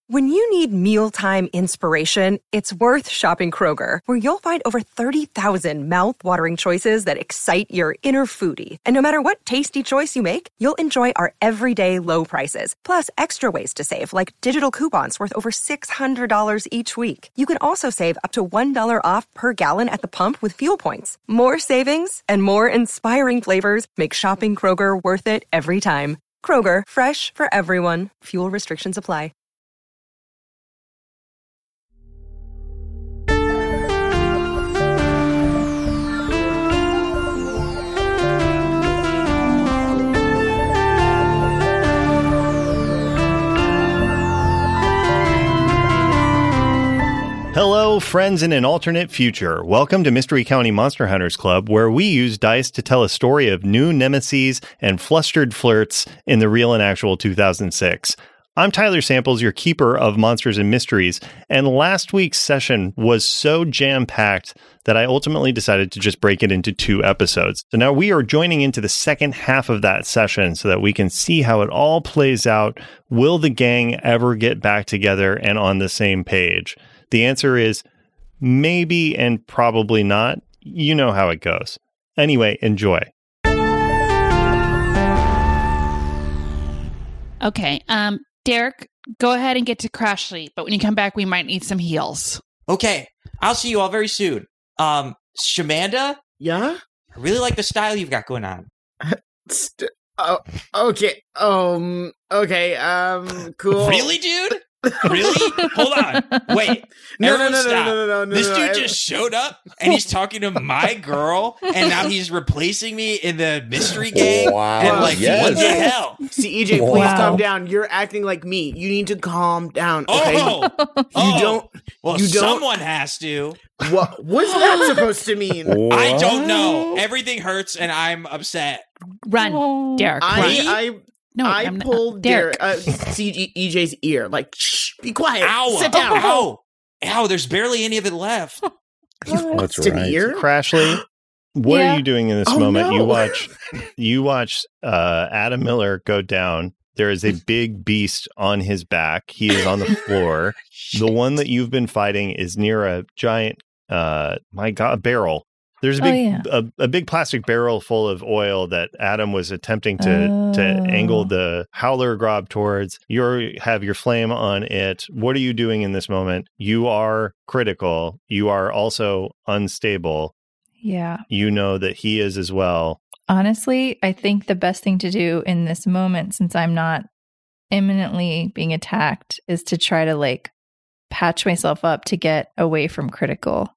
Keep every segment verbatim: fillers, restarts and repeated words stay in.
When you need mealtime inspiration, it's worth shopping Kroger, where you'll find over thirty thousand mouth-watering choices that excite your inner foodie. And no matter what tasty choice you make, you'll enjoy our everyday low prices, plus extra ways to save, like digital coupons worth over six hundred dollars each week. You can also save up to one dollar off per gallon at the pump with fuel points. More savings and more inspiring flavors make shopping Kroger worth it every time. Kroger, fresh for everyone. Fuel restrictions apply. Hello, friends in an alternate future. Welcome to Mystery County Monster Hunters Club, where we use dice to tell a story of new nemeses and flustered flirts in the real and actual two thousand six. I'm Tyler Samples, your keeper of monsters and mysteries, and last week's session was so jam-packed that I ultimately decided to just break it into two episodes. So now we are joining into the second half of that session so that we can see how it all plays out. Will the gang ever get back together and on the same page? The answer is maybe and probably not. You know how it goes. Anyway, enjoy. Okay, um, Derek, go ahead and get to Crashly, but when you come back, we might need some heals. Okay, I'll see you all very soon. Um, Shamanda? Yeah? I really like the style you've got going on. St- oh, okay. Um, okay, um, cool. Really, dude? Really? Hold on. Wait. No, Everyone no, no, stop. no, no, no, no, This no, dude no, just showed up and he's talking to my girl, and now he's replacing me in the mystery gang. Wow. And like, Yes. what the hell? See, E J, please Wow. calm down. You're acting like me. You need to calm down, okay? Oh, You oh. don't... Well, you don't- someone has to. What, what's that supposed to mean? I don't know. Everything hurts, and I'm upset. Run, Derek, run. I, I, no, I I'm not- pulled Derek. Derek, uh, C G, E J's ear. Like, shh, be quiet. Ow. Sit down. Ow. Ow, there's barely any of it left. That's to right. the ear? Crashly, what Yeah. are you doing in this Oh, moment? no. You watch you watch uh, Adam Miller go down. There is a big beast on his back. He is on the floor. The one that you've been fighting is near a giant, uh, my God, barrel. There's a Oh, big, yeah. a, a big plastic barrel full of oil that Adam was attempting to to Oh. angle the howler grob towards. You have your flame on it. What are you doing in this moment? You are critical. You are also unstable. Yeah. You know that he is as well. Honestly, I think the best thing to do in this moment, since I'm not imminently being attacked, is to try to like patch myself up to get away from critical,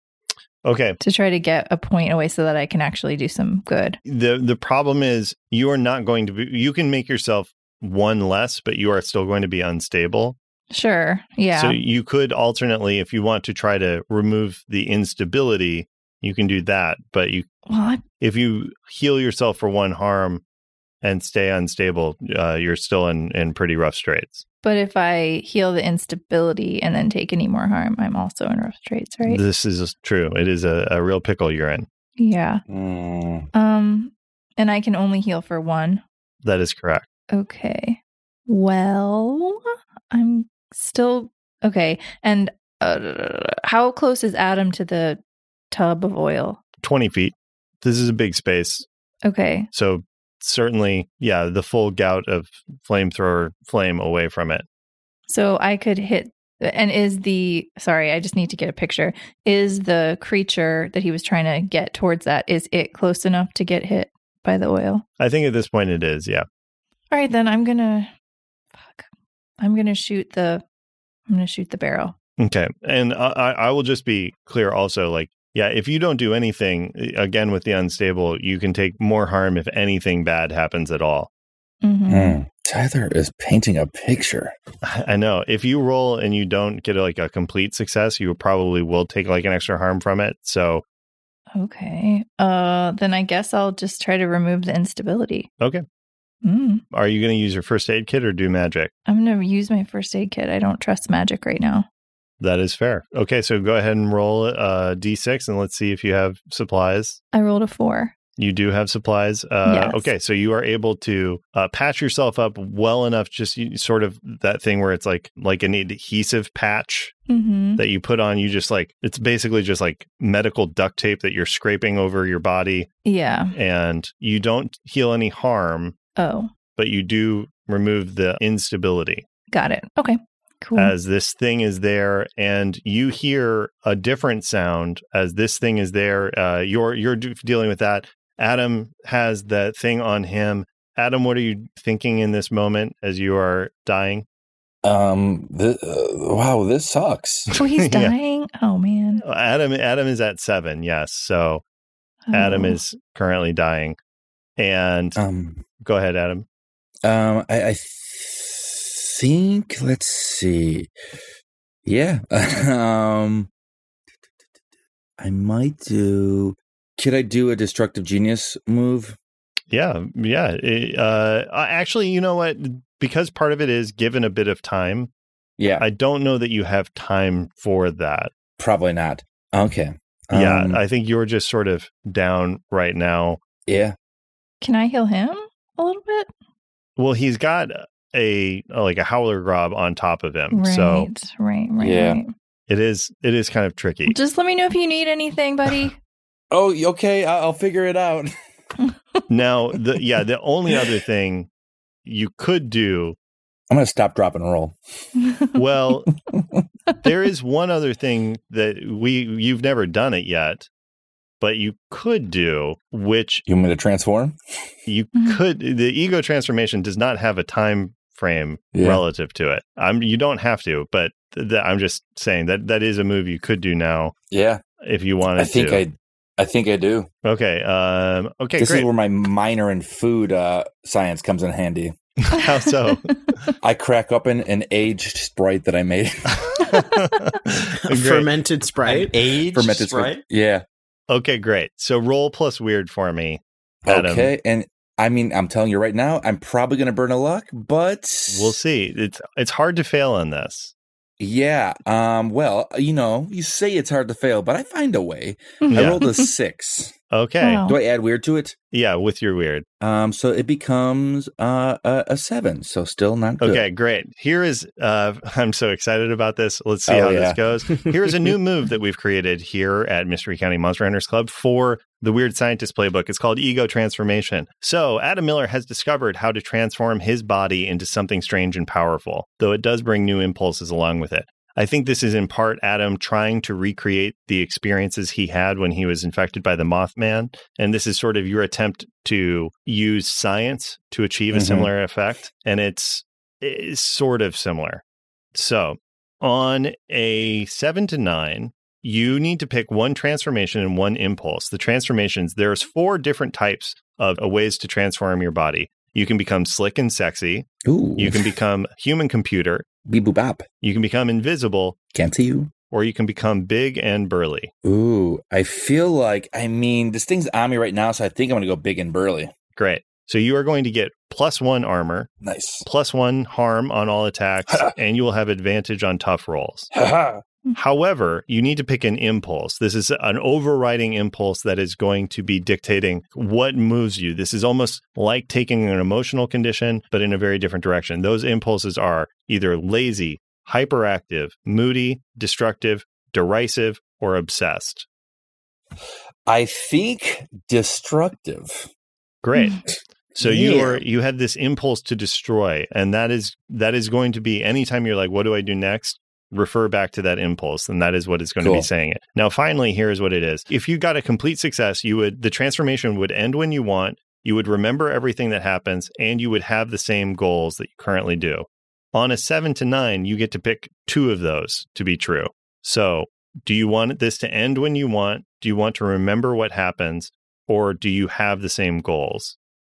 Okay. to try to get a point away so that I can actually do some good. The the problem is you are not going to be, you can make yourself one less, but you are still going to be unstable. Sure. Yeah. So you could alternately, if you want to try to remove the instability, you can do that. But you, well, I, if you heal yourself for one harm and stay unstable, uh, you're still in, in pretty rough straits. but if I heal the instability and then take any more harm, I'm also in rough straits, right? This is true. It is a, a real pickle you're in. yeah. Mm. Um, and I can only heal for one. That is correct. Okay. Well, I'm still okay. And uh, how close is Adam to the tub of oil? twenty feet. This is a big space. Okay. So certainly, yeah, the full gout of flamethrower flame away from it. So I could hit. And is the, sorry, I just need to get a picture. Is the creature that he was trying to get towards that, is it close enough to get hit by the oil? I think at this point it is, yeah. All right, then I'm going to, fuck. I'm going to shoot the, I'm going to shoot the barrel. Okay. And I, I I will just be clear also, like, yeah, if you don't do anything, again, with the unstable, you can take more harm if anything bad happens at all. Mm-hmm. Mm. Tyler is painting a picture. I know. If you roll and you don't get like a complete success, you probably will take like an extra harm from it. So, Okay. Uh, then I guess I'll just try to remove the instability. okay. Mm. Are you going to use your first aid kit or do magic? I'm going to use my first aid kit. I don't trust magic right now. That is fair. Okay, so go ahead and roll uh, d six and let's see if you have supplies. I rolled a four. You do have supplies. Uh, Yes. Okay, so you are able to uh, patch yourself up well enough. Just you, sort of that thing where it's like like an adhesive patch Mm-hmm. that you put on. You just like it's basically just like medical duct tape that you're scraping over your body, Yeah. and you don't heal any harm, Oh, but you do remove the instability. got it. Okay. Cool. As this thing is there, and you hear a different sound as this thing is there. Uh, you're you're do- dealing with that. Adam has that thing on him. Adam, what are you thinking in this moment as you are dying? Um. Th- uh, wow, this sucks. oh, he's Yeah. dying. Oh man. Adam Adam is at seven. Yes, so Adam Oh. is currently dying. And Um. go ahead, Adam. Um. I, I think. Let's see. Yeah. um. I might do. Could I do a destructive genius move? Yeah, yeah. It, uh, actually, you know what? Because part of it is given a bit of time. Yeah. I don't know that you have time for that. Probably not. Okay. Yeah, Um, I think you're just sort of down right now. yeah. Can I heal him a little bit? Well, he's got a like a howler grob on top of him, Right. so right. Right. Yeah. Right. it is it is kind of tricky. Just let me know if you need anything, buddy. Oh, okay. I'll, I'll figure it out. Now, the yeah, the only other thing you could do, I'm gonna stop, drop, and roll. well, there is one other thing that we you've never done it yet, but you could do, which You want me to transform? you Mhm. could. The ego transformation does not have a time frame Yeah. relative to it. I'm you don't have to, but th- th- I'm just saying that that is a move you could do now Yeah. if you wanted I think to. I. I think I do. Okay. Um. Okay. this great. is where my minor in food uh, science comes in handy. How so? I crack open an aged Sprite that I made. Great. Fermented Sprite. Age, Fermented right? Sprite. Yeah. Okay. Great. So roll plus weird for me, Adam. Okay. And I mean, I'm telling you right now, I'm probably going to burn a luck, but We'll see. It's it's hard to fail on this. Yeah. Um. Well, you know, you say it's hard to fail, but I find a way. I Yeah. rolled a six. Okay. Wow. Do I add weird to it? Yeah. With your weird. Um. So it becomes uh, a, a seven. So still not good. Okay, great. Here is, uh, I'm so excited about this. Let's see Oh, how yeah. this goes. Here's a new move that we've created here at Mystery County Monster Hunters Club for the Weird Scientist Playbook. It's called Ego Transformation. So Adam Miller has discovered how to transform his body into something strange and powerful, though it does bring new impulses along with it. I think this is in part Adam trying to recreate the experiences he had when he was infected by the Mothman. And this is sort of your attempt to use science to achieve a Mhm. similar effect. And it's, it's sort of similar. So on a seven to nine, you need to pick one transformation and one impulse. The transformations, there's four different types of uh, ways to transform your body. You can become slick and sexy. Ooh. You can become human computer. beep boop bop. You can become invisible, Can't see you. or you can become big and burly. Ooh. I feel like I mean this thing's on me right now, so I think I'm gonna go big and burly. Great. So you are going to get plus one armor, Nice. plus one harm on all attacks, and you will have advantage on tough rolls. Haha. However, you need to pick an impulse. This is an overriding impulse that is going to be dictating what moves you. This is almost like taking an emotional condition, but in a very different direction. Those impulses are either lazy, hyperactive, moody, destructive, derisive, or obsessed. I think destructive. Great. So you Yeah. are you have this impulse to destroy, and that is that is going to be anytime you're like, what do I do next? Refer back to that impulse, and that is what is going to Cool. be saying it. Now, finally, here's what it is. If you got a complete success, you would the transformation would end when you want, you would remember everything that happens, and you would have the same goals that you currently do. On a seven to nine, you get to pick two of those to be true. So do you want this to end when you want? Do you want to remember what happens? Or do you have the same goals?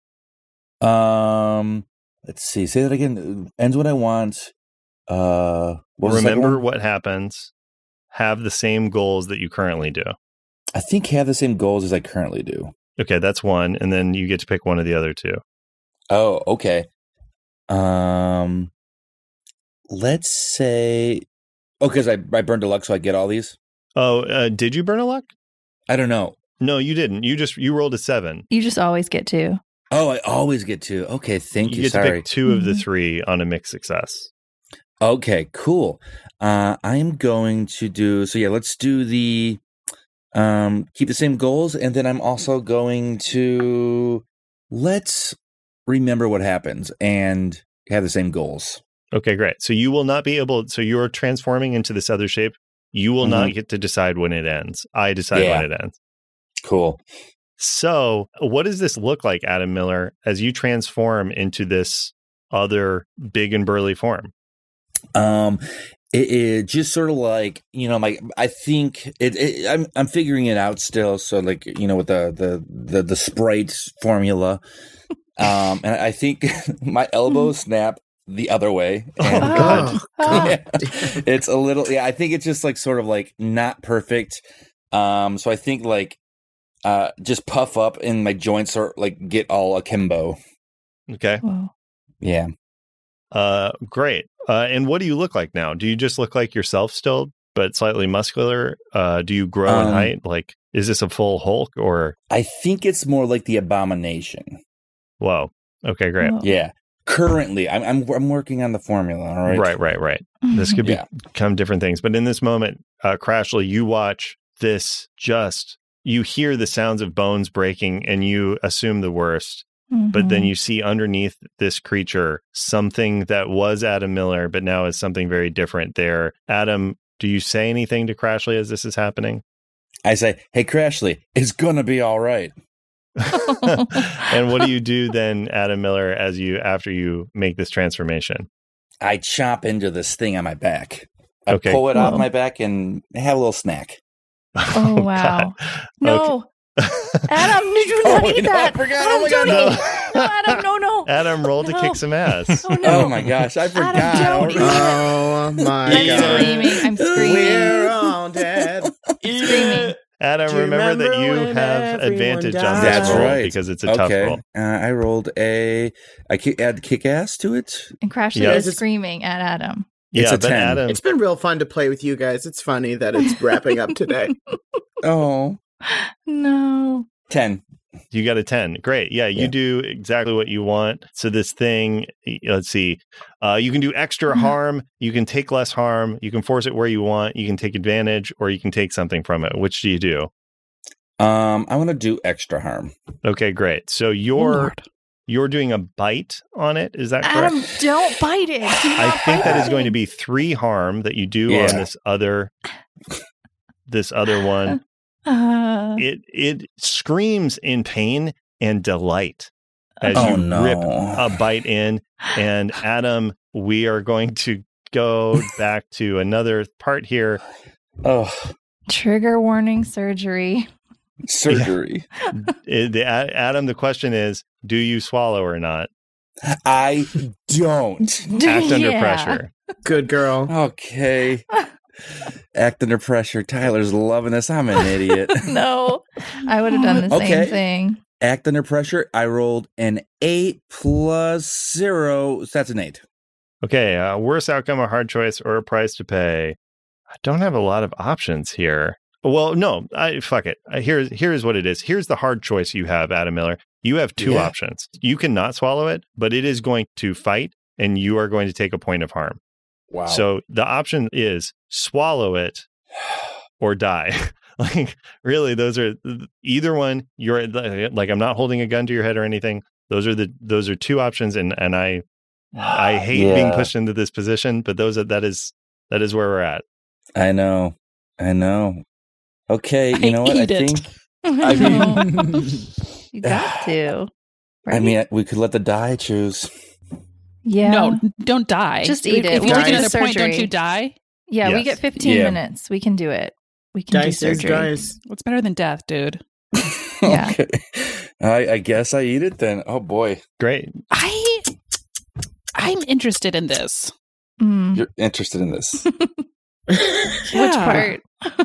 Um let's see. Say that again. Ends what I want. Uh what was the second Remember one? what happens, have the same goals that you currently do. I think have the same goals as I currently do. Okay, that's one. And then you get to pick one of the other two. Oh, okay. Um let's say oh, because I, I burned a luck, so I get all these. Oh, uh, did you burn a luck? I don't know. No, you didn't. You just you rolled a seven. You just always get two. Oh, I always get two. Okay, thank you. You get Sorry. to pick two of the Mhm. three on a mixed success. Okay, cool. Uh, I am going to do so. Yeah, let's do the um, keep the same goals, and then I'm also going to let's remember what happens and have the same goals. Okay, great. So you will not be able. So you're transforming into this other shape. You will Mhm. not get to decide when it ends. I decide Yeah. when it ends. Cool. So, what does this look like, Adam Miller, as you transform into this other big and burly form? Um, it, it just sort of like you know, like I think it, it. I'm I'm figuring it out still. So like you know, with the the the, the Sprite formula, um, and I think my elbows snap the other way. And, Oh, uh, God. yeah, it's a little. Yeah, I think it's just like sort of like not perfect. Um, so I think like uh, just puff up and my joints are like get all akimbo. Okay. Whoa. Yeah. Uh, great. Uh, and what do you look like now? Do you just look like yourself still, but slightly muscular? Uh, do you grow in Um, height? Like, is this a full Hulk or? I think it's more like the Abomination. Whoa. Okay, great. Whoa. Yeah. Currently, I'm I'm I'm working on the formula. All right. Right, right, right. This could be, Yeah. become different things. But in this moment, uh, Crashly, you watch this just, you hear the sounds of bones breaking and you assume the worst. But then Mhm. you see underneath this creature something that was Adam Miller, but now is something very different there. Adam, do you say anything to Crashly as this is happening? I say, hey, Crashly, it's gonna be all right. And what do you do then, Adam Miller, as you after you make this transformation? I chomp into this thing on my back. I Okay. pull it off Cool. my back and have a little snack. Oh, wow. God. No. Adam, did you Oh, not wait, eat no, I that? forgot. Adam, Oh my don't God, eat. No, Adam, no, no. Adam, roll to No. kick some ass. Oh, no. Oh my gosh, I forgot. don't eat it. Oh my I'm Yeah. God. screaming. I'm screaming. We're all dead. Screaming. Adam, Do you remember that remember you when have everyone advantage on died? this That's roll right. because it's a tough Okay, roll. uh, I rolled a. I ki- add kick ass to it. And Crashly Yeah. is screaming at Adam. It's yeah, a but ten. Adam, It's been real fun to play with you guys. It's funny that it's wrapping up today. Oh, No. ten. you got a ten. Great. Yeah, you Yeah. do exactly what you want. So this thing, y- let's see, uh, you can do extra Mhm. harm. You can take less harm. You can force it where you want. You can take advantage, or you can take something from it. Which do you do? Um, I want to do extra harm. Okay, great. So you're you're doing a bite on it. Is that correct? Adam, don't bite it. Do I not think bite that is it. going to be three harm that you do Yeah. on this other this other one. Uh, It it screams in pain and delight as Oh you no! rip a bite in. And Adam, we are going to go back to another part here. Oh, trigger warning surgery. surgery. It- the, A- Adam, the question is, do you swallow or not? I don't. Act under Yeah. pressure. Good girl. Okay. Act under pressure. Tyler's loving this. I'm an idiot. No, I would have done the Okay. same thing. Act under pressure. I rolled an eight plus zero. So that's an eight. Okay, uh, worst outcome, a hard choice, or a price to pay. I don't have a lot of options here. Well, no, I fuck it. Uh, Here's here's what it is. Here's the hard choice you have, Adam Miller. You have two Yeah. options. You cannot swallow it, but it is going to fight, and you are going to take a point of harm. Wow. So the option is swallow it or die. Like, really, those are either one. You're like, I'm not holding a gun to your head or anything. Those are the those are two options, and and I I hate being Yeah. pushed into this position, but those are that is that is where we're at. I know. I know. Okay. You I know what? I eat it. think. I No. You got to. I right? mean, we could let the die choose. yeah. No, don't die. Just eat If- it. If you We'll take do another the point, don't surgery. you die? Yeah, we Yes. get fifteen Yeah. minutes. We can do it. We can Dice do is surgery. dice. What's better than death, dude? Yeah. Okay. I, I guess I eat it then. Oh boy. Great. I I'm interested in this. Mm. You're interested in this. Which Yeah. part?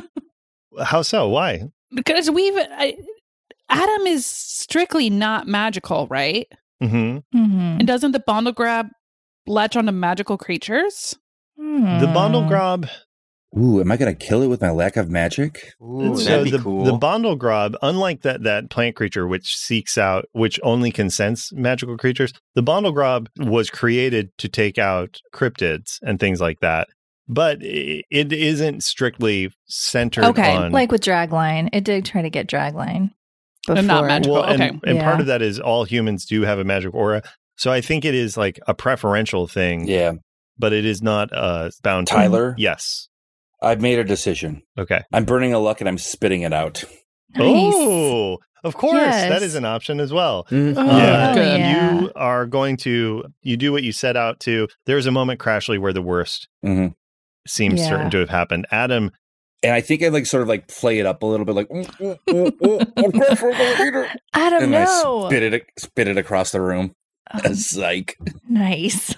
How so? Why? Because we've I, Adam is strictly not magical, right? hmm Mhm. And doesn't the bundle grab latch onto magical creatures? The bundle Hmm. grab Ooh, am I going to kill it with my lack of magic? Ooh, so that'd be the, cool. the Bondlegrob, unlike that that plant creature which seeks out, which only can sense magical creatures, the Bondlegrob was created to take out cryptids and things like that. But it, it isn't strictly centered Okay, on... like with Dragline. It did try to get Dragline before. And not magical. Well, and, Okay. and Yeah. part of that is all humans do have a magic aura. So I think it is like a preferential thing, Yeah. but it is not uh, bound to... Tyler? Yes. I've made a decision. Okay. I'm burning a luck and I'm spitting it out. Nice. Oh, of course. Yes. That is an option as well. Mhm. Oh, yeah. good. yeah. You are going to, you do what you set out to. There's a moment, Crashly, where the worst hmm seems Yeah. certain to have happened. Adam, And I think I like sort of like play it up a little bit, like, mm, mm, mm, mm, of course we're gonna eat it. Adam, And no. I spit it, spit it across the room. Oh, Psych. nice.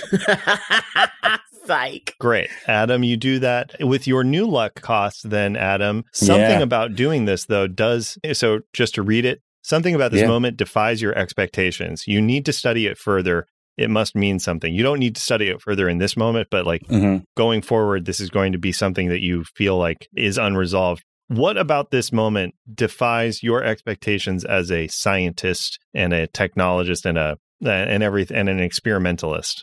Psych. great. Adam, you do that with your new luck cost, then, Adam. Something Yeah. about doing this, though, does, so just to read it, something about this Yeah. moment defies your expectations. You need to study it further. It must mean something. You don't need to study it further in this moment, but like hmm going forward, this is going to be something that you feel like is unresolved. What about this moment defies your expectations as a scientist and a technologist and a and everything and an experimentalist?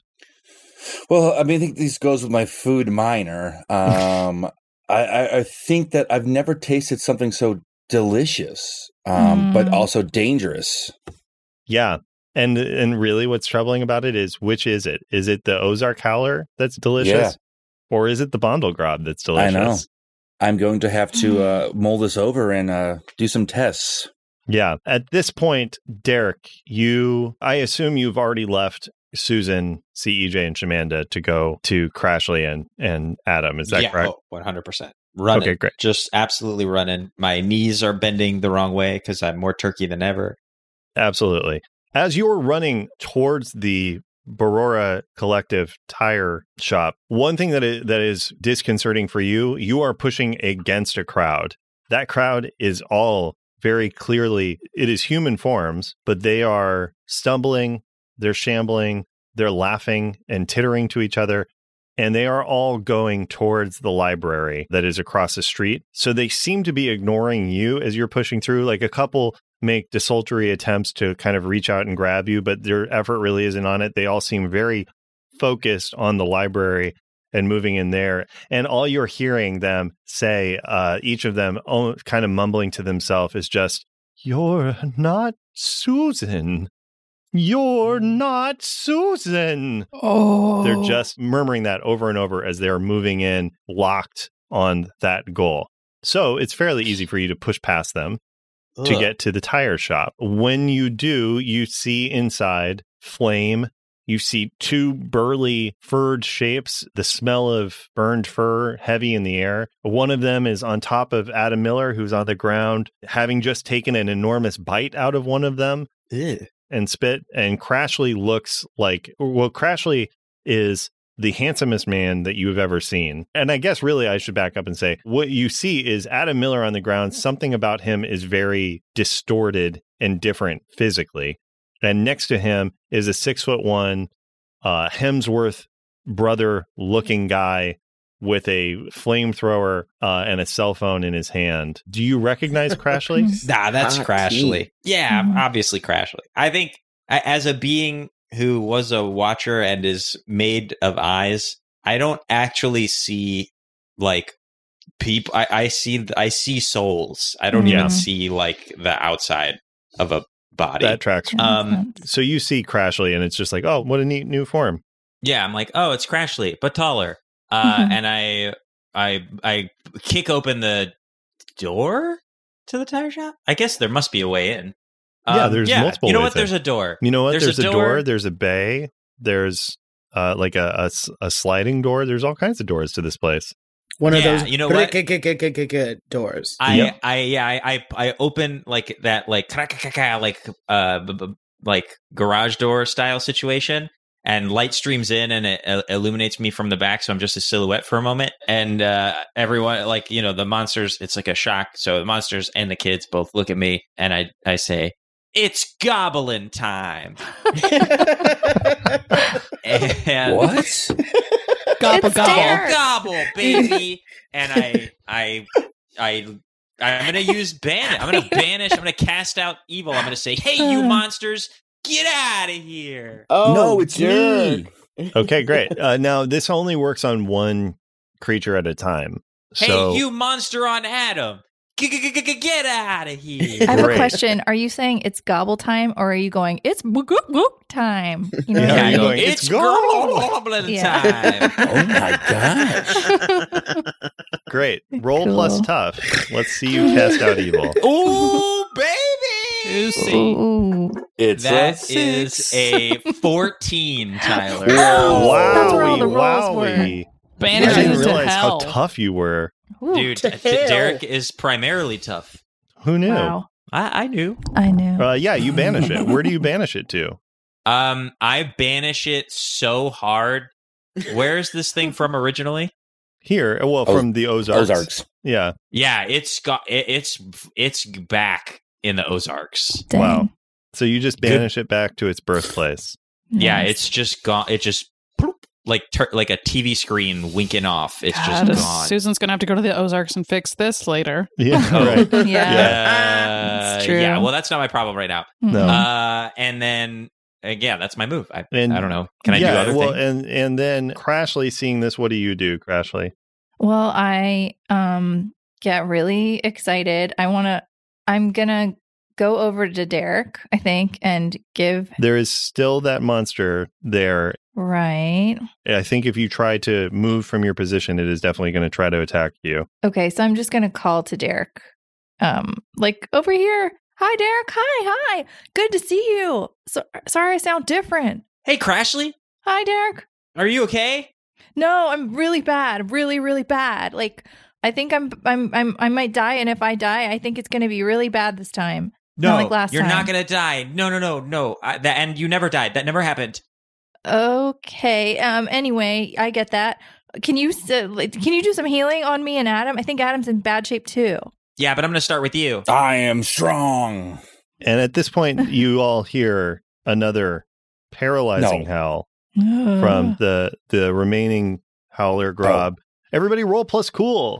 Well, I mean, I think this goes with my food minor. Um, I, I, I think that I've never tasted something so delicious, um, Mm. but also dangerous. Yeah. And and really what's troubling about it is, which is it? Is it the Ozark Howler that's delicious? Yeah. Or is it the Bondlegrob that's delicious? I know. I'm going to have to uh, mull this over and uh, do some tests. Yeah. At this point, Derek, you, I assume you've already left Susan, C E J, and Shamanda to go to Crashly and, and Adam. Is that yeah, correct? oh, one hundred percent. Running. Okay, great. Just absolutely running. My knees are bending the wrong way because I'm more turkey than ever. Absolutely. As you're running towards the Barora Collective tire shop, one thing that is, that is disconcerting for you, you are pushing against a crowd. That crowd is all very clearly, it is human forms, but they are stumbling, they're shambling, they're laughing and tittering to each other, and they are all going towards the library that is across the street. So they seem to be ignoring you as you're pushing through. Like a couple make desultory attempts to kind of reach out and grab you, but their effort really isn't on it. They all seem very focused on the library and moving in there. And all you're hearing them say, uh, each of them oh, kind of mumbling to themselves, is just, "You're not Susan. You're not Susan." Oh. They're just murmuring that over and over as they're moving in, locked on that goal. So it's fairly easy for you to push past them to Ugh. get to the tire shop. When you do, you see inside Flame. You see two burly furred shapes, the smell of burned fur heavy in the air. One of them is on top of Adam Miller, who's on the ground, having just taken an enormous bite out of one of them Ew. and spit. And Crashly looks like, well, Crashly is the handsomest man that you have ever seen. And I guess really I should back up and say what you see is Adam Miller on the ground. Something about him is very distorted and different physically. And next to him is a six foot one uh, Hemsworth brother looking guy with a flamethrower uh, and a cell phone in his hand. Do you recognize Crashly? Nah, that's Hot Crashly. tea. Yeah, Mhm. obviously Crashly. I think I- as a being who was a watcher and is made of eyes, I don't actually see like people. I, I see I see souls. I don't Yeah. even see like the outside of a body. That tracks. That makes Um, sense. So you see Crashly and it's just like, oh, what a neat new form. Yeah, I'm like, oh, it's Crashly, but taller. Uh, Mhm. and I, I, I kick open the door to the tire shop. I guess there must be a way in. Yeah, there's multiple You know ways what? There's in. a door. You know what? There's There's, a a, door. door. There's a bay. There's uh, like a, a s- a sliding door. There's all kinds of doors to this place. One of Yeah, those you know what? doors. I, Yep. I, yeah, I, I, I open like that, like, like, uh, b- b- like garage door style situation, and light streams in and it uh, illuminates me from the back. So I'm just a silhouette for a moment. And, uh, everyone, like, you know, the monsters, it's like a shock. So the monsters and the kids both look at me and I, I say, "It's goblin time." And What? Gobble, It's gobble. Derek. Gobble, baby. And I, I, I, I'm gonna use banish. I'm gonna banish. I'm gonna cast out evil. I'm gonna say, "Hey, you monsters, get out of here!" Oh, no, it's Dirk. me. Okay, great. Uh, now this only works on one creature at a time. Hey, So you monster on Adam, G- g- g- g- get out of here! I have Great. a question. Are you saying it's gobble time, or are you going, it's book book time? You know Yeah, what I you're mean? going, it's "It's goblin Yeah. time. Oh my gosh. great. Roll Cool. plus tough. Let's see you cast out evil. Ooh, baby! Juicy. Ooh. It's That a is six. a fourteen, Tyler. Whoa. Wowie, That's where all the rolls were. wowie. I Banish didn't it to realize hell. how tough you were. Ooh. Dude, to D- hell. Derek is primarily tough. Who knew? Wow. I, I knew. I knew. Uh, yeah, you banish it. Where do you banish it to? Um, I banish it so hard. Where's this thing from originally? Here, well, Oz- from the Ozarks. Ozarks. Yeah. Yeah, it's got it, it's it's back in the Ozarks. Dang. Wow. So you just banish it back to its birthplace. Yeah, Nice. it's just gone. It just ploop, like tur- like a T V screen winking off. It's God, just gone. Susan's gonna have to go to the Ozarks and fix this later. Yeah, Oh. right. yeah. Yeah, It's true. yeah. Well, that's not my problem right now. No. Mm-mm. Uh, and then uh, yeah, that's my move. I, And- I don't know. Can I yeah, do other well, things? and and then Crashly, seeing this, what do you do, Crashly? Well, I um get really excited. I want to I'm going to go over to Derek, I think, and give There is still that monster there. right. I think if you try to move from your position, it is definitely going to try to attack you. Okay, so I'm just going to call to Derek. Um like over here. Hi Derek. Hi. Hi. Good to see you. So, sorry I sound different. Hey, Crashly, Hi Derek. are you okay? No, I'm really bad. Really really bad. Like I think I'm I'm I'm I might die, and if I die, I think it's going to be really bad this time. No, Not like last you're time. not gonna die. No, no, no, no. I, that and you never died. That never happened. Okay. Um. Anyway, I get that. Can you uh, like, can you do some healing on me and Adam? I think Adam's in bad shape too. Yeah, but I'm gonna start with you. I am strong. And at this point, you all hear another paralyzing No. howl from the the remaining Howler Grob. Everybody roll plus cool.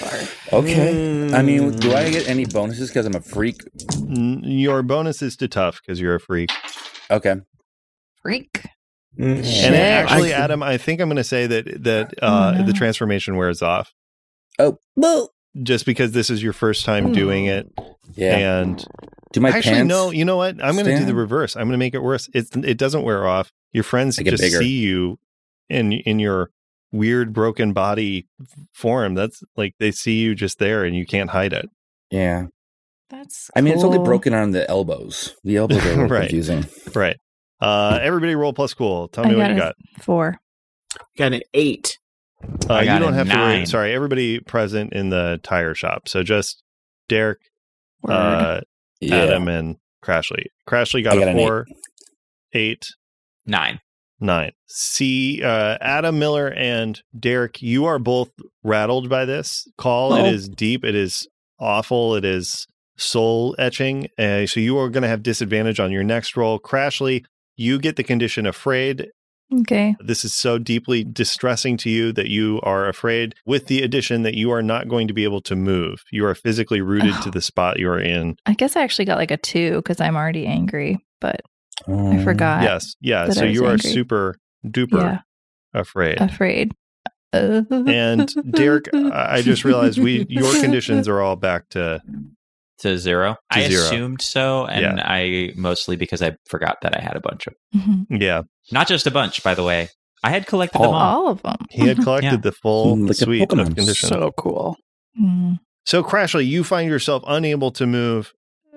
Okay. I mean, do I get any bonuses because I'm a freak? N- Your bonus is to tough because you're a freak. Okay. freak. Mm. And Shit. it actually, I- Adam, I think I'm going to say that that uh, Oh, no. the transformation wears off Oh, well. just because this is your first time Ooh. doing it. Yeah. And do my actually, pants? no, you know what? I'm going to do the stand? reverse. I'm going to make it worse. It's it doesn't wear off. Your friends I get just bigger. see you in in your weird broken body form. That's like they see you just there, and you can't hide it. Yeah. That's. I mean, it's only cool. broken on the elbows. The elbows are a little Right. confusing. Right. Uh, everybody, roll plus cool. Tell me I what got you a got. Four. Got an eight. Uh, I you got don't a have to worry. nine. Sorry, everybody present in the tire shop. So just Derek, Word. uh, Yeah. Adam, and Crashly. Crashly got, I got a an four, eight, Nine. nine. See, uh, Adam Miller and Derek, you are both rattled by this call. It Oh. is deep. It is awful. It is soul etching. Uh, so you are going to have disadvantage on your next roll. Crashly, you get the condition afraid. Okay. This is so deeply distressing to you that you are afraid, with the addition that you are not going to be able to move. You are physically rooted to the spot you are in. I guess I actually got like a two because I'm already angry, but I Um, forgot. Yes. Yeah. that So I was you are angry. super duper Yeah. afraid. Afraid. Uh, And Derek, I I just realized we your conditions are all back to To zero. To I zero. assumed so, and Yeah. I mostly because I forgot that I had a bunch of, Mhm. yeah. not just a bunch, by the way. I had collected them All. all. All of them. He had collected Yeah. the full Like a suite of Pokemon. conditions. So, So cool. Mm. Crashly, you find yourself unable to move.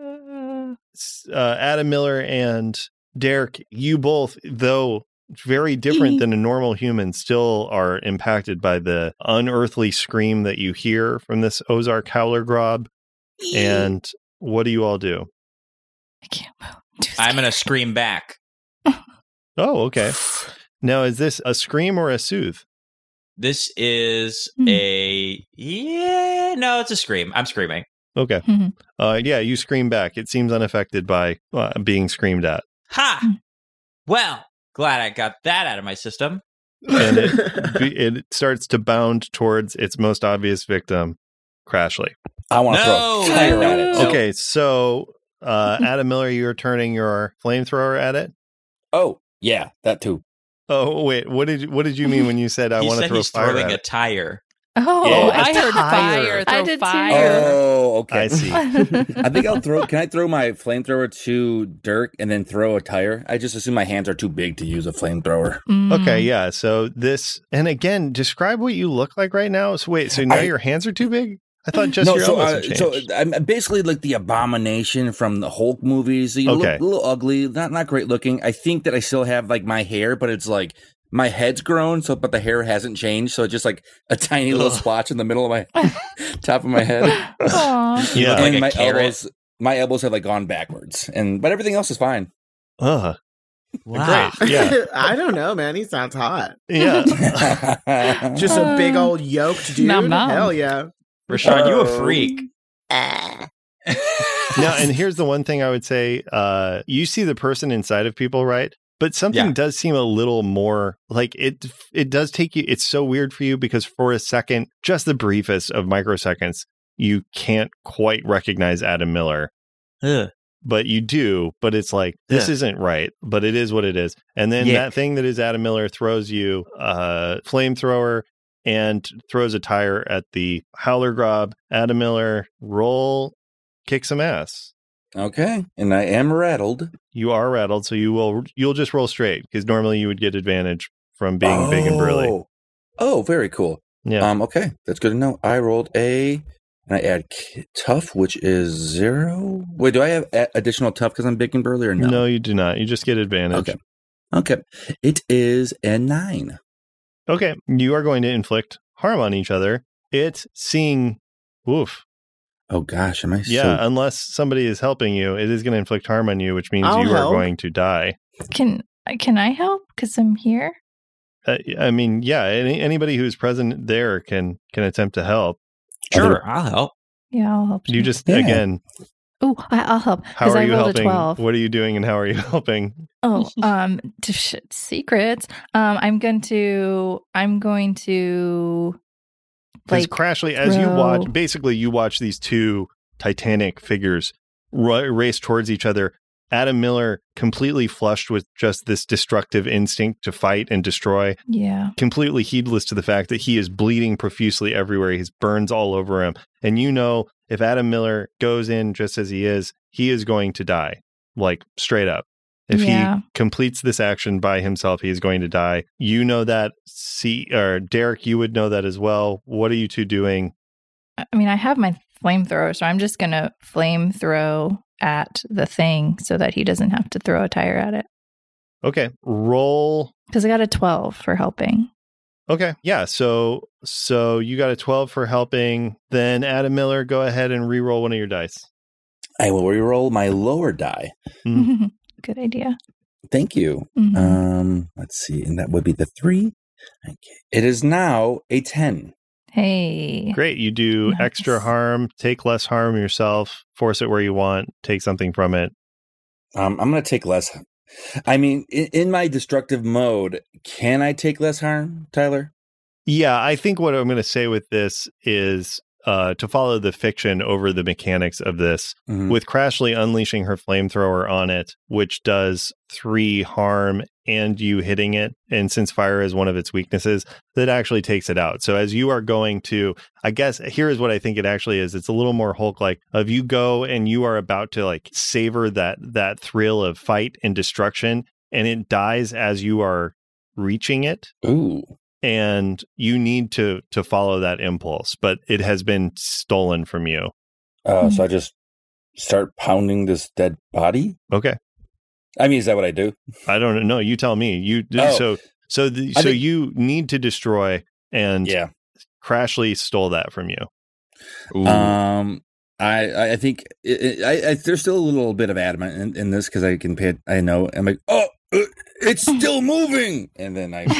S- Uh, Adam Miller and Derek, you both, though very different than a normal human, still are impacted by the unearthly scream that you hear from this Ozark Howler Grob. And what do you all do? I can't move. I'm too I'm going to scared. scream back. Oh, okay. Now, is this a scream or a soothe? This is Hmm. a yeah. No, it's a scream. I'm screaming. Okay. Mhm. Uh, yeah, you scream back. It seems unaffected by uh, being screamed at. Ha! Hmm. Well, glad I got that out of my system. and it it starts to bound towards its most obvious victim, Crashly. I want to No! throw a tire at it. Nope. Okay, so uh, Adam Miller, you're turning your flamethrower at it. Oh, yeah, that too. Oh wait, what did what did you mean when you said I he want to said throw he's fire throwing at a it? tire. Oh, Oh, Yeah, I a heard tire. fire. I Throw did too. fire. Oh, okay. I see. I think I'll throw. Can I throw my flamethrower to Dirk and then throw a tire? I just assume my hands are too big to use a flamethrower. Mm. Okay, yeah. So this, and again, describe what you look like right now. So wait, so now I- your hands are too big? I thought just no, your so elbows uh, had so changed. I'm basically like the Abomination from the Hulk movies. You Okay. look a little ugly, not not great looking. I think that I still have like my hair, but it's like my head's grown, so but the hair hasn't changed. So it's just like a tiny little Ugh. splotch in the middle of my top of my head. Aw. You Yeah. look like and a my carrot. elbows, my elbows have like gone backwards, and but everything else is fine. Ugh. Wow. Great. Yeah. I don't know, man. He sounds hot. Yeah. Just a big old yoked dude. Nom nom. Hell yeah. Rashawn, you a Oh. freak. Now, and here's the one thing I would say: uh, you see the person inside of people, right? But something Yeah. does seem a little more like it. It does take you. It's so weird for you because for a second, just the briefest of microseconds, you can't quite recognize Adam Miller. Ugh. But you do, but it's like, this Yeah. isn't right, but it is what it is. And then Yeah. that thing that is Adam Miller throws you a flamethrower and throws a tire at the Howler Grob. Adam Miller, roll, kick some ass. Okay, and I am rattled. You are rattled, so you will, you'll just roll straight because normally you would get advantage from being big and burly. Oh. Oh, very cool. Yeah. Um, okay, that's good to know. I rolled a, and I add k- tough, which is zero. Wait, do I have a- additional tough because I'm big and burly or no? no? you do not. You just get advantage. Okay. Okay. It is a nine. Okay. You are going to inflict harm on each other. It's seeing, woof. Oh gosh, am I Yeah, so... unless somebody is helping you, it is going to inflict harm on you, which means I'll you help. are going to die. Can can I help? Because I'm here. Uh, I mean, yeah, any, anybody who's present there can can attempt to help. Sure, I'll help. Yeah, I'll help you. You just Yeah. again, Oh, I'll help. how Because are I you rolled helping? a twelve. What are you doing, and how are you helping? Oh, um, t- sh- secrets. Um, I'm going to. I'm going to. Because Like Crashly, as you throw- watch, basically you watch these two titanic figures ra- race towards each other. Adam Miller, completely flushed with just this destructive instinct to fight and destroy, yeah. completely heedless to the fact that he is bleeding profusely everywhere. He has burns all over him. And you know, if Adam Miller goes in just as he is, he is going to die, like straight up. If Yeah. he completes this action by himself, he is going to die. You know that. See, or Derek, you would know that as well. What are you two doing? I mean, I have my flamethrower, so I'm just gonna flamethrow at the thing so that he doesn't have to throw a tire at it. Okay, roll. Because I got a twelve for helping. Okay, yeah. So, so you got a twelve for helping. Then Adam Miller, go ahead and re-roll one of your dice. I will re-roll my lower die. Mm. Good idea. Thank you. Mhm. Um, let's see, and that would be the three. Okay. It is now a ten. Hey. Great. You do Nice. extra harm, take less harm yourself, force it where you want, take something from it. Um, I'm going to take less. I mean, in, in my destructive mode, can I take less harm, Tyler? Yeah, I think what I'm going to say with this is uh, to follow the fiction over the mechanics of this. Mhm. With Crashly unleashing her flamethrower on it, which does three harm and you hitting it, and since fire is one of its weaknesses, that actually takes it out. So as you are going to, I guess, here is what I think it actually is. It's a little more Hulk-like. Of you go and you are about to like savor that that thrill of fight and destruction, and it dies as you are reaching it. Ooh. And you need to to follow that impulse, but it has been stolen from you. Uh, so I just start pounding this dead body? Okay, I mean, is that what I do? I don't know. You tell me. You Oh. so so the, I so think- you need to destroy, and Yeah. Crashly stole that from you. Ooh. Um, I I think it, it, I, I there's still a little bit of adamant in, in this because I can pay. I know. I'm like, oh, uh, it's still moving, and then I.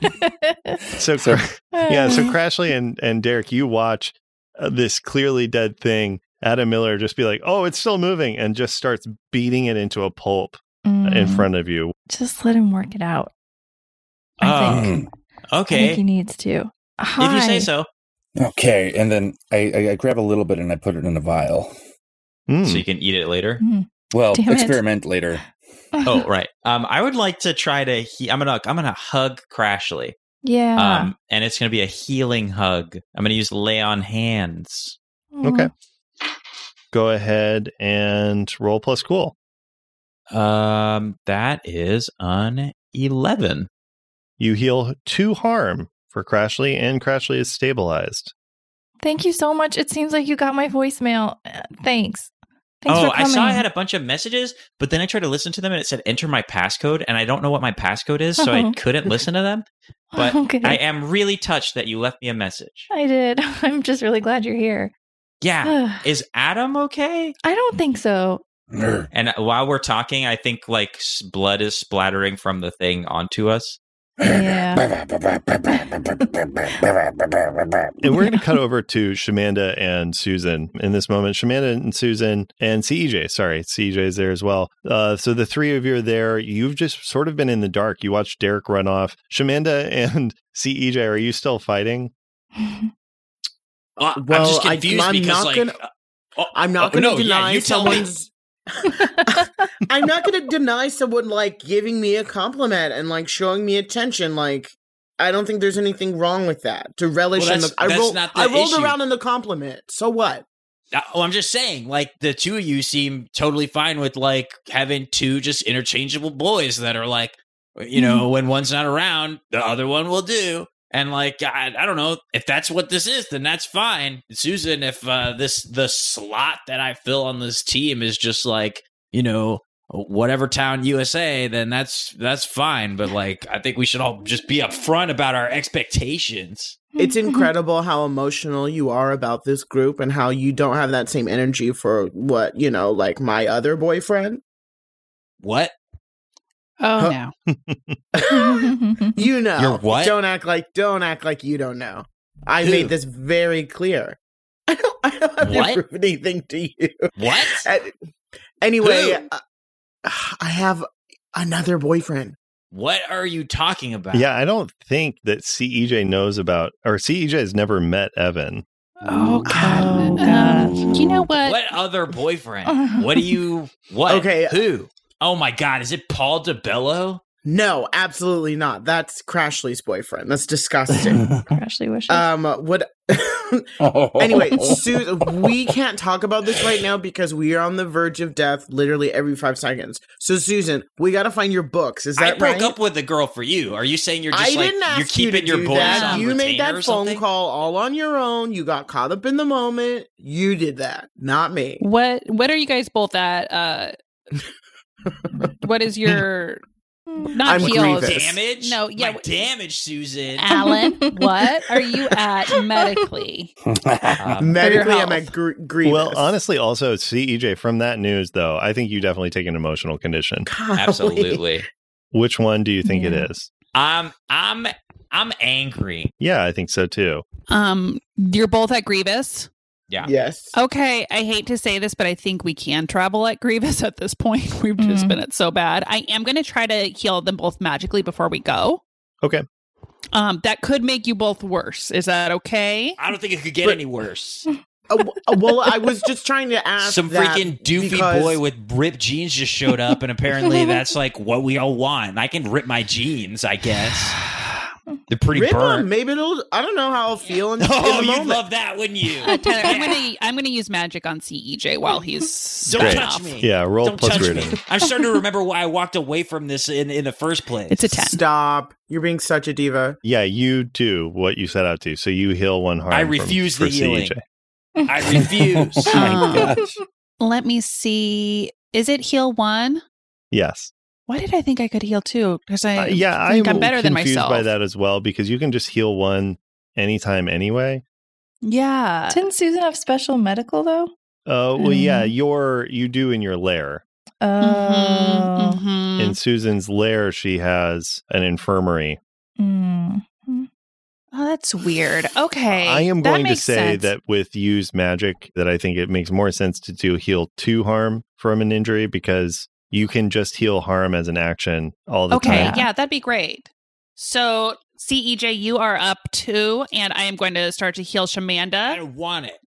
So, So- Cra- yeah, so Crashly and and Derek, you watch uh, this clearly dead thing. Adam Miller just be like, "Oh, it's still moving," and just starts beating it into a pulp in Mm, front of you. Just let him work it out. I Ah. think. I Okay. think he needs to. Hi. If you say so. Okay, and then I, I, I grab a little bit and I put it in a vial. Mm. So you can eat it later. Mm. Well, Damn it. experiment later. Oh, right. Um, I would like to try to. He- I'm gonna. I'm gonna hug Crashly. Yeah. Um, and it's gonna be a healing hug. I'm gonna use lay on hands. Okay. Go ahead and roll plus cool. Um, that is an eleven. You heal two harm for Crashly, and Crashly is stabilized. Thank you so much. It seems like you got my voicemail. Uh, Thanks. Thanks oh, for I coming. saw I had a bunch of messages, but then I tried to listen to them and it said enter my passcode, and I don't know what my passcode is, so I Oh. couldn't listen to them. But Okay. I am really touched that you left me a message. I did. I'm just really glad you're here. Yeah. Is Adam okay? I don't think so. And while we're talking, I think like s- blood is splattering from the thing onto us. Yeah. And we're going to cut over to Shamanda and Susan in this moment. Shamanda and Susan and C E J. Sorry, C E J is there as well. Uh, so the three of you are there. You've just sort of been in the dark. You watched Derek run off. Shamanda and C E J, are you still fighting? Well, I'm just confused I, I'm because not like gonna, oh, I'm not oh, going to no, deny yeah, you tell me. someone's. I'm not going to deny someone like giving me a compliment and like showing me attention. Like, I don't think there's anything wrong with that. To relish Well, in the, that's- I, that's roll, not the I rolled issue. around in the compliment. So what? Uh, Oh, I'm just saying, like the two of you seem totally fine with like having two just interchangeable boys that are like, you know, when one's not around, the other one will do. And like, I, I don't know if that's what this is, then that's fine. Susan, if uh, this the slot that I fill on this team is just like, you know, whatever town U S A, then that's that's fine. But like, I think we should all just be upfront about our expectations. It's incredible how emotional you are about this group and how you don't have that same energy for what, you know, like my other boyfriend. What? Oh, Huh. no. You know. You're what? Don't act like don't act like you don't know. I Who? made this very clear. I don't, I don't have What? to prove anything to you. What? And- anyway, Who? uh, I have another boyfriend. What are you talking about? Yeah, I don't think that C E J knows about, or C E J has never met Evan. Oh, God. Oh, Um, you know what? What other boyfriend? What do you? What? Okay. Who? Oh my God! Is it Paul DeBello? No, absolutely not. That's Crashly's boyfriend. That's disgusting. Crashly wishes. um, what? Anyway, Su- we can't talk about this right now because we are on the verge of death literally every five seconds. So, Susan, we got to find your books. Is I that broke right? up with the girl for you. Are you saying you're just I like didn't ask you're keeping you to your do boys that. on You made retainer that or phone something? call all on your own. You got caught up in the moment. You did that, not me. What What are you guys both at? Uh, what is your not I'm heals? grievous. Damage? No, yeah, My damage, Susan. Alan, what are you at medically? Um, Medically, your I'm at health. gr- grievous. Well, honestly, also, C E J, from that news, though, I think you definitely take an emotional condition. Golly. absolutely. Which one do you think Yeah. it is? I'm I'm I'm angry. Yeah, I think so too. Um, you're both at Grievous. Yeah. Yes. Okay, I hate to say this, but I think we can travel at Grievous at this point. We've just Mhm. been it so bad. I am going to try to heal them both magically before we go. Okay. Um, that could make you both worse. Is that okay? I don't think it could get But- any worse. Uh, w- uh, well, I was just trying to ask. Some that freaking doofy because- boy with ripped jeans just showed up, and apparently that's like what we all want. I can rip my jeans, I guess. They're pretty Rip 'em. burnt. Maybe it'll. I don't know how I'll feel in, in Oh, the you'd moment. love that, wouldn't you? Uh, Tyler, I'm gonna I'm gonna use magic on C E J while he's Don't Great. touch me. Yeah, roll Don't plus touch rating. me. I'm starting to remember why I walked away from this in, in the first place. It's a ten. Stop! You're being such a diva. Yeah, you do what you set out to. So you heal one harm. I from- refuse for the healing. C E J. I refuse. Oh my Um, gosh. Let me see. Is it heal one? Yes. Why did I think I could heal two? Because I Uh, yeah, think I'm I'm better than confused myself. by that as well because you can just heal one anytime anyway. Yeah. Didn't Susan have special medical though? Uh, well, yeah, Mhm. your you do in your lair. Oh, Mhm, mhm. In Susan's lair, she has an infirmary. Mm. Oh, that's weird. Okay. I am that going to makes say sense. that with used magic, that I think it makes more sense to do heal two harm from an injury because you can just heal harm as an action all the Okay, time. yeah, that'd be great. So C E J, you are up two, and I am going to start to heal Shamanda. I want it.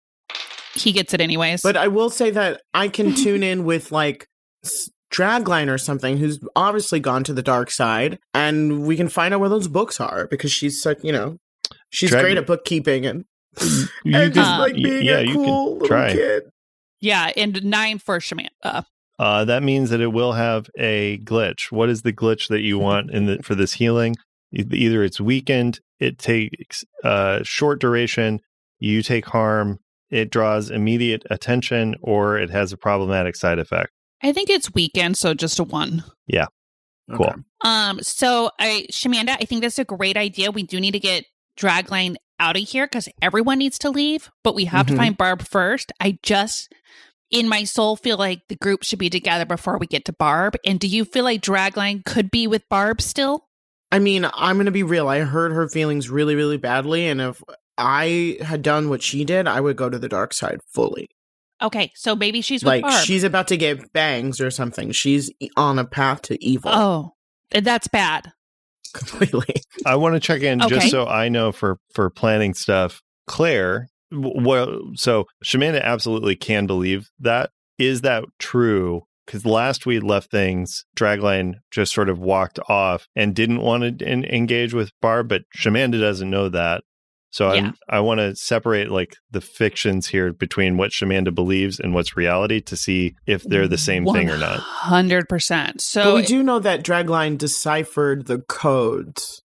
He gets it anyways. But I will say that I can tune in with like s- Dragline or something, who's obviously gone to the dark side, and we can find out where those books are because she's such, you know, she's Drag- great at bookkeeping and, You and just can- like being yeah, a you cool can little try. kid. yeah, and nine for Shamanda. Uh, that means that it will have a glitch. What is the glitch that you want in the for this healing? E- Either it's weakened, it takes uh, short duration, you take harm, it draws immediate attention, or it has a problematic side effect. I think it's weekend, so just a one. Cool. Okay. Um, so I, Shamanda, I think that's a great idea. We do need to get Dragline out of here because everyone needs to leave, but we have Mhm. to find Barb first. I just, in my soul, feel like the group should be together before we get to Barb. And do you feel like Dragline could be with Barb still? I mean, I'm going to be real. I hurt her feelings really, really badly. And if I had done what she did, I would go to the dark side fully. Okay, so maybe she's with Like, Barb. she's about to get bangs or something. She's e- on a path to evil. Oh, that's bad. Completely. I want to check in Okay. just so I know for for planning stuff. Claire, w- well, so Shamanda absolutely can believe that. Is that true? Because last we left things, Dragline just sort of walked off and didn't want to en- engage with Barb, but Shamanda doesn't know that. So Yeah. I'm, I want to separate like the fictions here between what Shamanda believes and what's reality to see if they're the same thing or not. one hundred percent. So But we do know that Dragline deciphered the codes.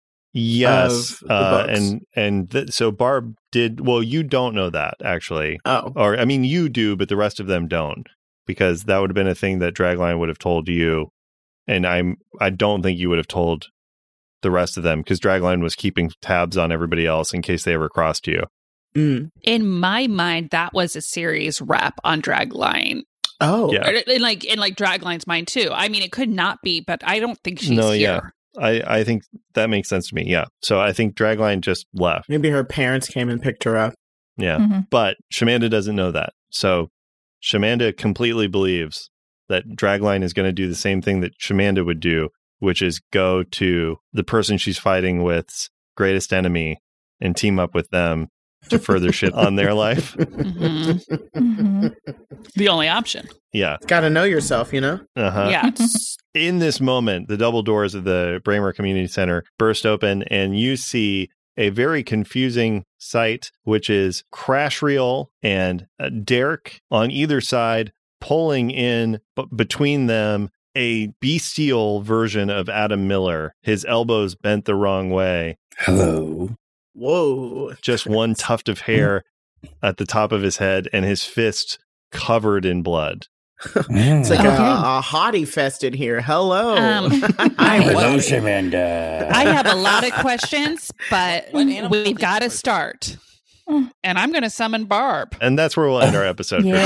Yes, Of the uh, books. and and th- so Barb did. Well, you don't know that actually, Oh. or I mean, you do, but the rest of them don't, because that would have been a thing that Dragline would have told you, and I'm I don't think you would have told the rest of them because Dragline was keeping tabs on everybody else in case they ever crossed you. Mm. in my mind, that was a series wrap on Dragline. Oh. Yeah. Or in like in like Dragline's mind too. I mean, it could not be, but I don't think she's No, here. yeah. I I think that makes sense to me. Yeah, so I think Dragline just left. Maybe her parents came and picked her up. Yeah, Mhm. but Shamanda doesn't know that. So Shamanda completely believes that Dragline is going to do the same thing that Shamanda would do, which is go to the person she's fighting with's greatest enemy and team up with them to further shit on their life. Mhm. Mhm. The only option. Yeah. Gotta know yourself, you know? Uh-huh. Yeah. it's- In this moment, the double doors of the Braemar Community Center burst open, and you see a very confusing sight, which is Crash Reel and uh, Derek on either side pulling in b- between them a bestial version of Adam Miller, his elbows bent the wrong way, Hello. Whoa. just one tuft of hair at the top of his head, and his fist covered in blood. It's like Okay. a, a hottie fest in here. Hello. Um, Hi, I- Hello, Hottie. Shamanda. I have a lot of questions, but What animal we've is got to this? start. And I'm going to summon Barb. And that's where we'll end our episode for today.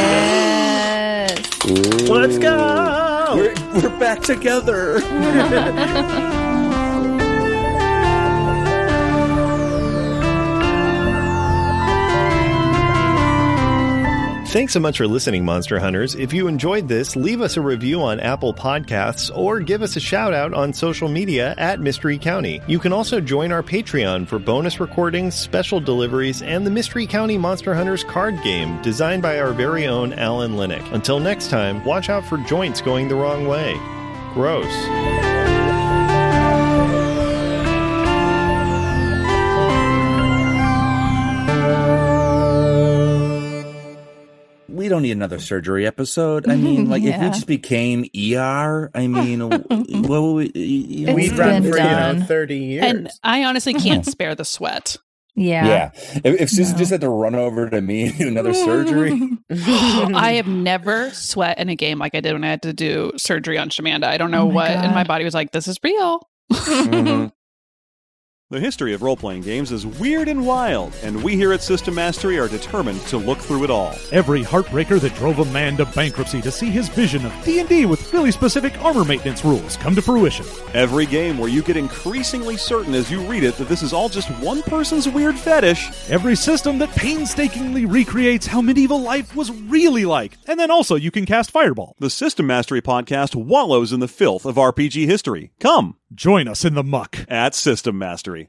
Yes. Ooh. Let's go. We're, we're back together. Thanks so much for listening, Monster Hunters. If you enjoyed this, leave us a review on Apple Podcasts or give us a shout out on social media at Mystery County. You can also join our Patreon for bonus recordings, special deliveries, and the Mystery County Monster Hunters card game designed by our very own Alan Linick. Until next time, watch out for joints going the wrong way. Gross. We don't need another surgery episode. I mean, like, if Yeah. we just became E R, I mean, what would we, you know, It's We've been run for, you know, done. thirty years. And I honestly can't spare the sweat. Yeah. Yeah. If, if Susan No. just had to run over to me and do another surgery, I have never sweat in a game like I did when I had to do surgery on Shamanda. I don't know Oh my what. And my God. body was like, this is real. Mhm. The history of role-playing games is weird and wild, and we here at System Mastery are determined to look through it all. Every heartbreaker that drove a man to bankruptcy to see his vision of D and D with really specific armor maintenance rules come to fruition. Every game where you get increasingly certain as you read it that this is all just one person's weird fetish. Every system that painstakingly recreates how medieval life was really like. And then also you can cast Fireball. The System Mastery podcast wallows in the filth of R P G history. Come Join us in the muck. at System Mastery.